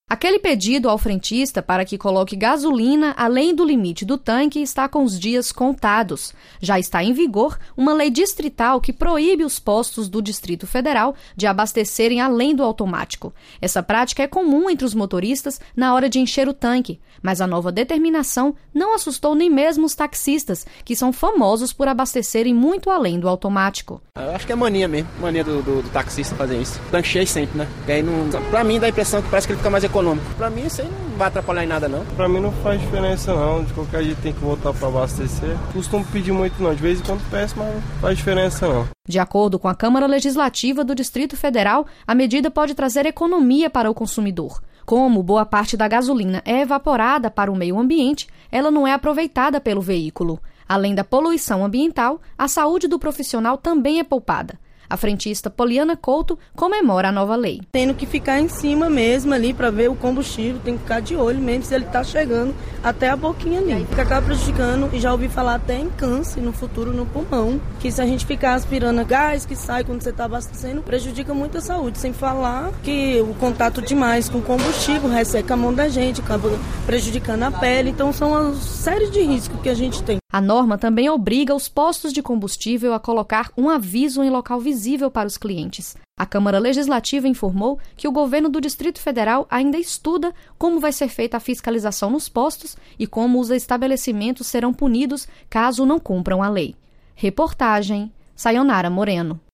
Aquele pedido ao frentista para que coloque gasolina além do limite do tanque está com os dias contados. Já está em vigor uma lei distrital que proíbe os postos do Distrito Federal de abastecerem além do automático. Essa prática é comum entre os motoristas na hora de encher o tanque, mas a nova determinação não assustou nem mesmo os taxistas, que são famosos por abastecerem muito além do automático. Eu acho que é mania mesmo, mania do taxista fazer isso. Tanque cheio sempre, né? E aí pra mim dá a impressão que parece que ele fica mais econômico. Pra mim isso aí não vai atrapalhar em nada não. Pra mim não faz diferença não, de qualquer jeito tem que voltar pra abastecer. Costumo pedir muito não, de vez em quando peço, mas não faz diferença não. De acordo com a Câmara Legislativa do Distrito Federal, a medida pode trazer economia para o consumidor. Como boa parte da gasolina é evaporada para o meio ambiente, ela não é aproveitada pelo veículo. Além da poluição ambiental, a saúde do profissional também é poupada. A frentista Poliana Couto comemora a nova lei. Tendo que ficar em cima mesmo ali para ver o combustível, tem que ficar de olho mesmo se ele está chegando até a boquinha ali. Fica acaba prejudicando, e já ouvi falar até em câncer no futuro no pulmão, que se a gente ficar aspirando gás que sai quando você está abastecendo, prejudica muito a saúde. Sem falar que o contato demais com o combustível resseca a mão da gente, acaba prejudicando a pele. Então são uma série de riscos que a gente tem. A norma também obriga os postos de combustível a colocar um aviso em local visível para os clientes. A Câmara Legislativa informou que o governo do Distrito Federal ainda estuda como vai ser feita a fiscalização nos postos e como os estabelecimentos serão punidos caso não cumpram a lei. Reportagem Sayonara Moreno.